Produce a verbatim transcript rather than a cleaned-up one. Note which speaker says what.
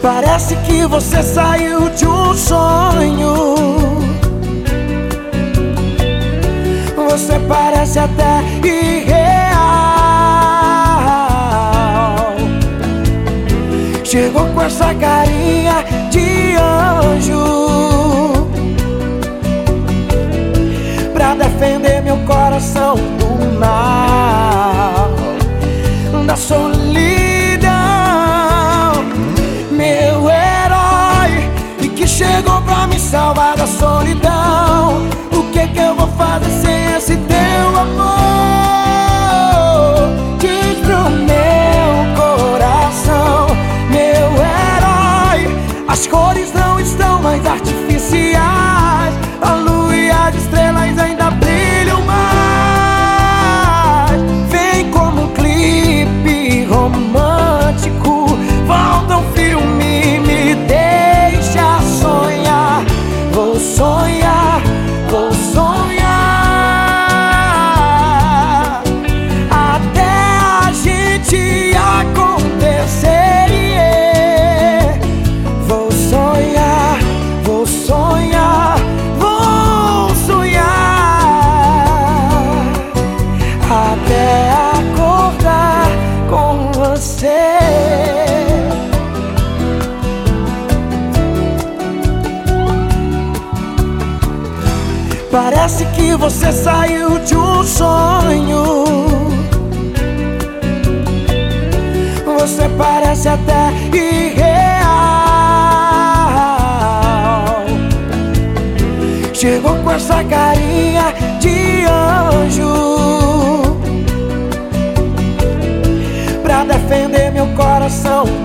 Speaker 1: Parece que você saiu de um sonho. Você parece até irreal. Chegou com essa carinha de anjo pra defender meu coração do mal, da solidão. Meu herói, e que chegou pra me salvar da solidão. O que que eu vou fazer sem esse teu amor? Diz pro meu coração. Meu herói, as cores não estão mais artificiais. A lua e as estrelas ainda brilham mais. Vem como um clipe romântico, volta um filme, me deixa sonhar. Vou sonhar, vou sonhar até a gente acontecer. Yeah. Vou sonhar, vou sonhar, vou sonhar até acordar com você. Parece que você saiu de um sonho. Você parece até irreal. Chegou com essa carinha de anjo pra defender meu coração